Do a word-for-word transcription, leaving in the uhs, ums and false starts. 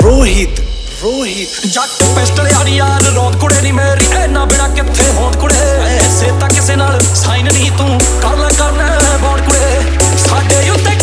ਰੋਹਿਤ ਰੋਹਿਤ ਜੱਟ ਪਿਸਟਲ ਯਾਰੀ ਯਾਰ ਰੋਂਦ ਕੁੜੇ ਨੀ ਮੇਰੀ ਇਹਨਾਂ ਬਿਨਾ ਕਿੱਥੇ ਹੋਂਦ ਕੁੜੇ ਐਸੇ ਤਾਂ ਕਿਸੇ ਨਾਲ ਸਾਈਨ ਨਹੀਂ ਤੂੰ ਕਰ ਲੈ ਕਰਨਾ ਬੌਂਡ ਕੁੜੇ ਸਾਡੇ ਉੱਤੇ